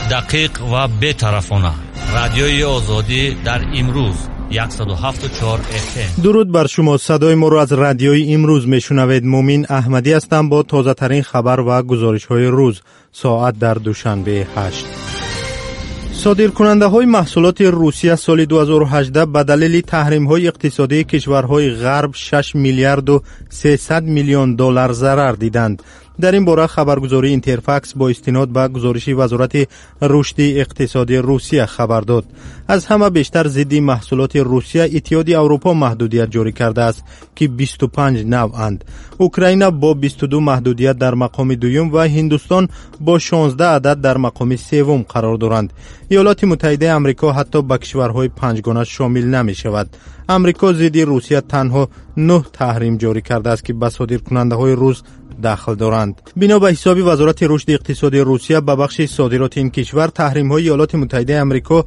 دقیق و بی‌طرفانه. رادیوی آزادی در امروز 107.4 FM. درود بر شما. صدای ما را از رادیوی امروز میشنوید. مومین احمدی هستم با تازه ترین خبر و گزارش های روز. ساعت در دوشنبه 8. صادر کننده های محصولات روسیه سال 2018 به دلیل تحریم های اقتصادی کشورهای غرب 6 میلیارد و 300 میلیون دلار ضرر دیدند. در این باره خبرگزاری اینترفاکس با استناد به گزارش وزارت رشد اقتصادی روسیه خبر داد. از همه بیشتر ضد محصولات روسیه اتحادیه اروپا محدودیت جاری کرده است که 25 نوع اند. اوکراین با 22 محدودیت در مقام دوم و هندوستان با 16 عدد در مقام سوم قرار دارند. ایالات متحده آمریکا حتی به کشورهای پنجگانه شامل نمی شود. آمریکا ضد روسیه تنها 9 تحریم جاری کرده است که به صادر کننده های روس داخل دارند. بنا به حساب وزارت رشد اقتصادی روسیه به بخش صادرات این کشور تحریم های ایالات متحده آمریکا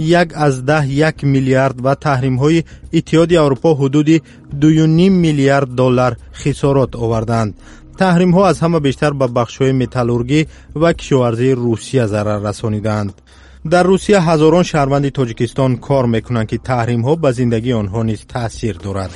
1 میلیارد و تحریم های اتحادیه اروپا حدود 2.5 میلیارد دلار خسارات آوردند. تحریم ها از همه بیشتر به بخش های متالورژی و کشاورزی روسیه ضرر رسانیدند. در روسیه هزاران شهروند تاجیکستان کار میکنند که تحریم ها به زندگی آنها نیز تاثیر دارد.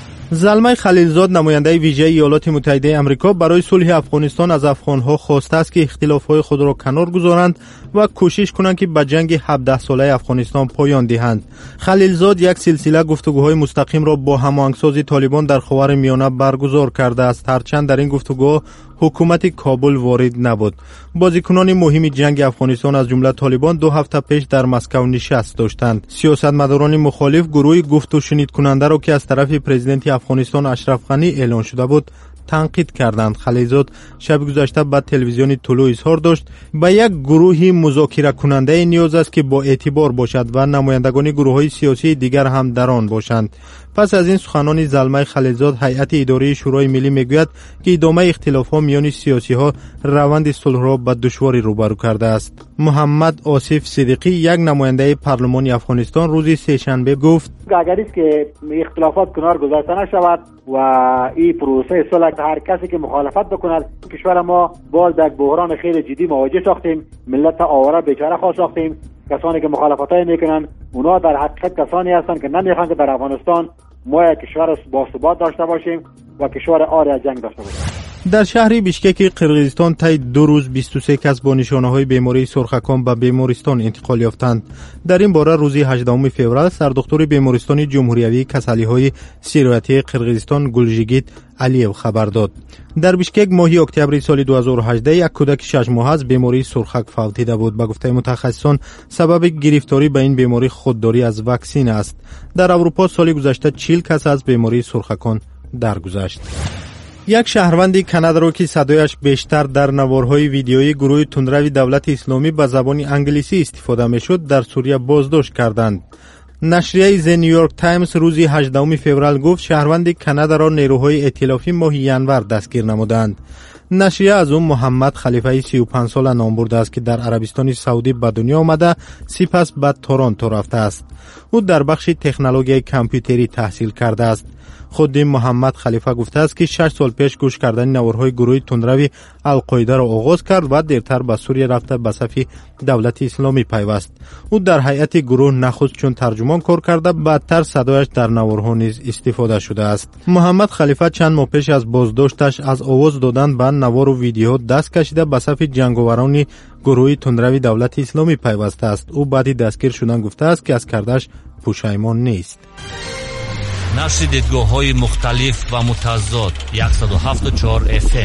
زلمه خلیلزاد نماینده ویژه ایالات متحده آمریکا برای صلح افغانستان از افغانها خواسته است که اختلافات خود را کنار گذارند و کوشش کنند که به جنگ 17 ساله افغانستان پایان دهند. خلیلزاد یک سلسله گفتگوهای مستقیم را با هماهنگساز طالبان در خاورمیانه برگزار کرده است، هرچند در این گفتگوها حکومت کابل وارد نبود. بازیکنان مهم جنگ افغانستان از جمله طالبان 2 هفته پیش در مسکو نشست داشتند. سیاستمداران مخالف گروه گفت و شنید کننده را که از طرف پرزیدنت افغانستان اشرف غنی اعلان شده بود تنقید کردند. خلیلزاد شب گذشته به تلویزیون طلوع اظهار داشت به یک گروه مذاکره کننده نیاز است که با اعتبار باشد و نمایندگان گروه‌های سیاسی دیگر هم در آن باشند. پس از این سخنان زلمه خلیلزاد هیئت اداره شورای ملی میگوید که ادامه اختلافات میان سیاسی‌ها روند صلح را به دشواری روبرو کرده است. محمد آصف صدیقی یک نماینده پارلمان افغانستان روز سه‌شنبه گفت اگر است که اختلافات کنار گذاشته نشود و این پروسه صلح هر کسی که مخالفت بکند کشور ما باز در بحران خیلی جدی مواجه ساختیم، ملت آواره بیچاره خواهد ساختیم. کسانی که مخالفتای میکنن اونا در حقیقت کسانی هستند که نمیخوان که در افغانستان ما یک کشور باثبات داشته باشیم و کشور عاری از جنگ داشته باشیم. در شهر بیشکک قرقیزستان طی 2 روز 23 کس با نشانه‌های بیماری سرخکان به بیمارستان انتقال یافتند. در این باره روز 18 فوریه سردکتر بیمارستان جمهوریوی کسالی‌های سیرایتی قرقیزستان گلژیگیت علیو خبر داد. در بیشکک ماهی اکتبر سال 2018 یک کودک 6 ماهه از بیماری سرخک فوت دیده بود. به گفته متخصصان سبب گرفتاری به این بیماری خودداری از واکسن است. در اروپا سال گذشته 40 کس از بیماری سرخکان درگذشت. یک شهروند کانادا را که صدایش بیشتر در نوارهای ویدیویی گروه تندروی دولت اسلامی به زبان انگلیسی استفاده میشد در سوریه بازداشت کردند. نشریه ز نیویورک تایمز روز 18 فوریه گفت شهروند کانادا را نیروهای ائتلافی ماه ینور دستگیر نمودند. نشریه از اون محمد خلیفه 35 ساله نام برده است که در عربستان سعودی به دنیا آمده سپس به تورنتو رفته است. او در بخش تکنولوژی کامپیوتری تحصیل کرده است. خود محمد خلیفه گفته است که 6 سال پیش گوش کردن نوارهای گروه تندروی القاعده را آغاز کرد و دیرتر به سوریه رفته به صف دولت اسلامی پیوست. او در هیئت گروه نخست چون ترجمان کار کرده، بعدتر صدایش در نوارها نیز استفاده شده است. محمد خلیفه چند ماه پیش از بازداشتش از آواز دادن به نوار و ویدیو دست کشیده به صف جنگاوران گروه تندروی دولت اسلامی پیوسته است. او بعد دستگیر شدن گفته است که از کردش پشیمان نیست. نشر دیدگاه‌های مختلف و متضاد 107.4 FM.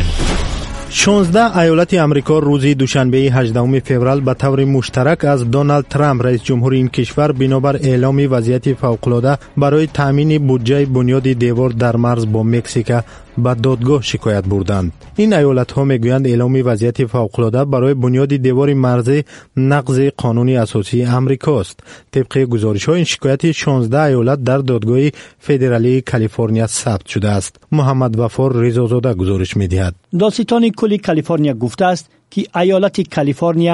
16 ایالت آمریکا روز دوشنبه 18 فوریه به طور مشترک از دونالد ترامپ رئیس جمهور این کشور بنابر اعلام وضعیت فوق‌العاده برای تامین بودجه بنیاد دیوار در مرز با مکزیک به دادگاه شکایت بردند. این ایالت ها میگویند اعلام وضعیت فوق‌العاده برای بنیاد دیوار مرزی نقض قانون اساسی آمریکا است. طبق گزارش ها این شکایت 16 ایالت در دادگاه فدرالی کالیفرنیا ثبت شده است. محمد وفار رضازاده گزارش می‌دهد. دادستان کل کالیفرنیا گفته است که ایالت کالیفرنیا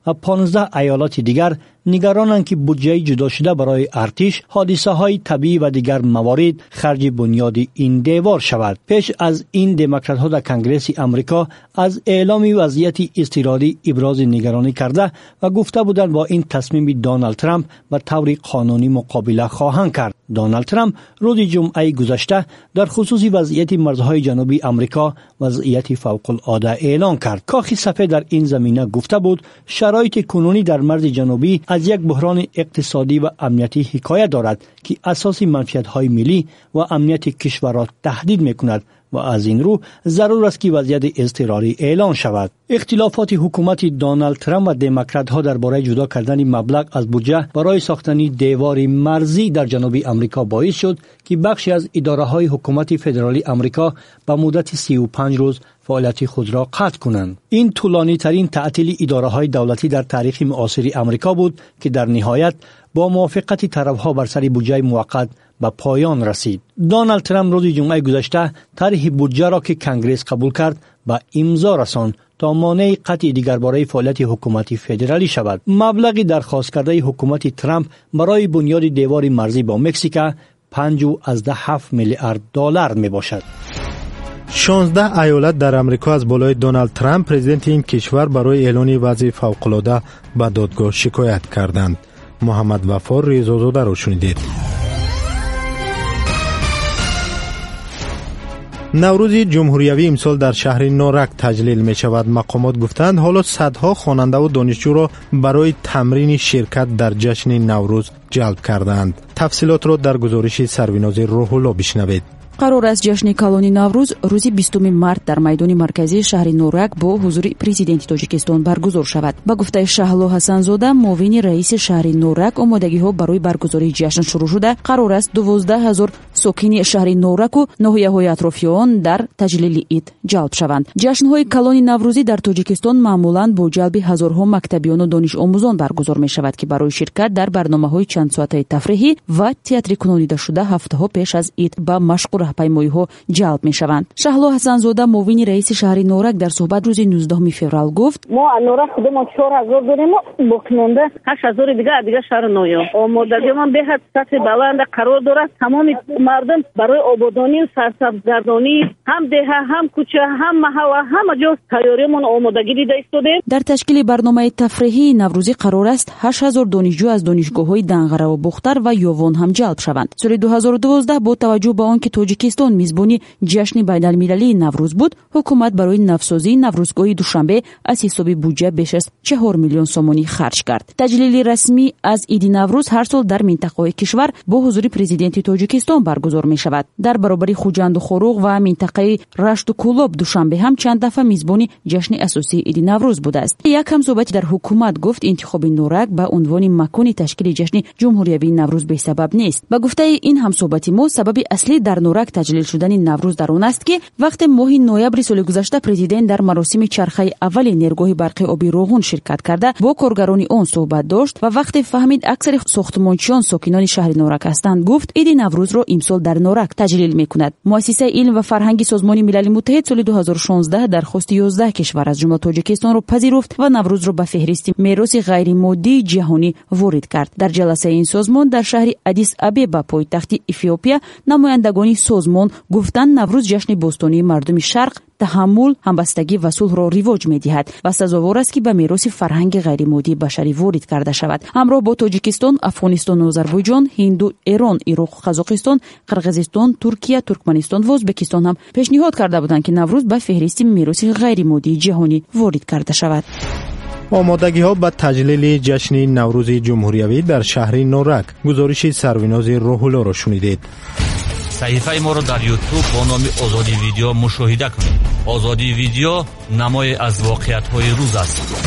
و 15 ایالات دیگر نگرانند که بودجه جدا شده برای ارتش، حادثه‌های طبیعی و دیگر موارد خرج بنیاد این دیوار شود. پیش از این دموکرات‌ها در کنگره آمریکا از اعلام وضعیت اضطراری ابراز نگرانی کرده و گفته بودند با این تصمیم دونالد ترامپ به طور قانونی مقابله خواهند کرد. دونالد ترامپ روز جمعه گذشته در خصوص وضعیت مرزهای جنوبی آمریکا وضعیت فوق‌العاده اعلان کرد. کاخ سفید در این زمینه گفته بود شرایط کنونی در مرز جنوبی از یک بحران اقتصادی و امنیتی حکایت دارد که اساس منفعت‌های ملی و امنیت کشور را تهدید می‌کند و از این رو ضرور است که وضعیت اضطراری اعلان شود. اختلافات حکومت دونالد ترامپ و دموکرات‌ها درباره جدا کردن مبلغ از بودجه برای ساختن دیوار مرزی در جنوب آمریکا باعث شد که بخشی از اداره‌های حکومت فدرالی آمریکا به مدت 35 روز فعالیت خود را قطع کنند. این طولانی ترین تعطیل اداره‌های دولتی در تاریخ معاصر آمریکا بود که در نهایت با موافقت طرف‌ها بر سر بودجه موقت به پایان رسید. دونالد ترامپ روز جمعه گذشته طرح بودجه را که کنگره قبول کرد به امضا رساند تا مانع قطع دیگر برای فعالیت حکومت فدرالی شود. مبلغ درخواست کرده حکومت ترامپ برای بنیاد دیوار مرزی با مکزیک 5.7 میلیارد دلار می باشد. 16 ایالت در امریکا از بالای دونالد ترامپ پرزیدنت این کشور برای اعلان وضع فوق‌العاده به دادگاه شکایت کردند. محمد وفا ریزازاده را شنیدید. نوروز جمهوریوی امسال در شهر نورک تجلیل می شود. مقامات گفتند حالا صدها خواننده و دانشجو را برای تمرین شرکت در جشن نوروز جلب کردند. تفصیلات را در گزارش سروناز روح الله بشنوید. قرار است جشن کلانی نوروز روز 20 مارت در میدان مرکزی شهر نورک با حضور پرزیدنت تاجیکستان برگزار شود. با گفته شهلا حسنزاده معاون رئیس شهر نورک آمادگی‌ها برای برگزاری جشن شروع شده. قرار است 12,000 ساکن شهر نورک و ناحیه‌های اطرافیان در تجلیل عید جلب شوند. جشن‌های کلانی نوروزی در تاجیکستان معمولاً با جلب هزارها مکتبیان و دانش آموزان برگزار می‌شود که برای شرکت در برنامه‌های چند ساعته تفریحی و تئاتری کنونیده شده هفته‌ها پیش از عید با مشق پیمایی‌ها جلب می‌شوند. شهلا حسنزاده معاون رئیس شهر نورک در صحبت روز 19 فوریه گفت ما نورک خودمون 4000 داریم، باقی مونده 8000 دیگه شهر نویا. آمادگیمان به حد سطح بلند قرار دارد. تمام مردم برای آبادانی و سرسبزگردانی هم دهه هم کوچه هم محله همه جا تیاریمون آمادگی دیده ایستاده. در تشکیل برنامه تفریحی نوروزی قرار است 8000 دانشجو از دانشگاه‌های دنغره و بختر و یوان هم جلب شوند. سال 2012 با توجه به آنکه تاجیکستان میزبانی جشن بین‌المللی نوروز بود، حکومت برای نوسازی نوروزگاه دوشنبه از حساب بودجه بیش از 4 میلیون سومانی خرج کرد. تجلیل رسمی از عید نوروز هر سال در منطقه کشور با حضور پرزیدنت تاجیکستان برگزار می شود. در برابر خوجند و خروغ و منطقه رشت و کولاب دوشنبه هم چند دفعه میزبانی جشن اساسی عید نوروز بوده است. یک همصحبتی در حکومت گفت انتخاب نورک به عنوان مکان تشکیل جشن جمهوریوی نوروز به سبب نیست. با گفته این همصحبتی ما سبب اصلی در نورک تجلیل شدن نوروز در آن است که وقتی ماه نوامبر سال گذشته پرزیدنت در مراسم چرخه اول نیرگاه برق آبی روغن شرکت کرده با کارگران آن صحبت داشت و وقتی فهمید اکثر ساختمانچیان ساکنان شهر نورک هستند گفت عید نوروز را امسال در نورک تجلیل میکند. مؤسسه علم و فرهنگ سازمان ملل متحد سال 2016 درخواست 11 کشور از جمله تاجیکستان را پذیرفت و نوروز را به فهرست میراث غیر مادی جهانی وارد کرد. در جلسه این سازمان در شهر آدیس آبابا پایتخت اتیوپیا نمایندگان سازمان گفتند نوروز جشن باستانی مردم شرق تحمل، همبستگی و صلح را رواج می‌دهد و سزاوار است که به میراث فرهنگ غیر مادی بشری وارد کرده شود. همراه با تاجیکستان، افغانستان و آذربایجان، هند و ایران، عراق، قزاقستان، قرقیزستان، ترکیه، ترکمنستان و ازبکستان هم پیشنهاد کرده بودند که نوروز به فهرست میراث غیر مادی جهانی وارد کرده شود. آمادگی‌ها به تجلیل جشن نوروز جمهوریوی در شهر نورک. گزارش سروناز روح الله را شنیدید. صحیفه ما را در یوتیوب با نام آزادی ویدیو مشاهده کنید. آزادی ویدیو نمای از واقعیت‌های روز است.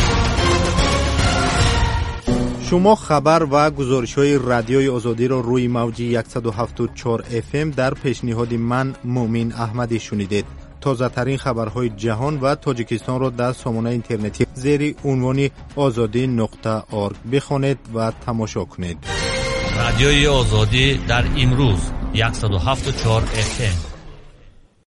شما خبر و گزارش‌های رادیوی آزادی را روی موج 107.4 FM در پیشنهاد من مومن احمدی شنیدید. تازه ترین خبرهای جهان و تاجیکستان را در سامانه اینترنتی زیر عنوان azadi.org بخوانید و تماشا کنید. رادیوی آزادی در امروز 107.4 FM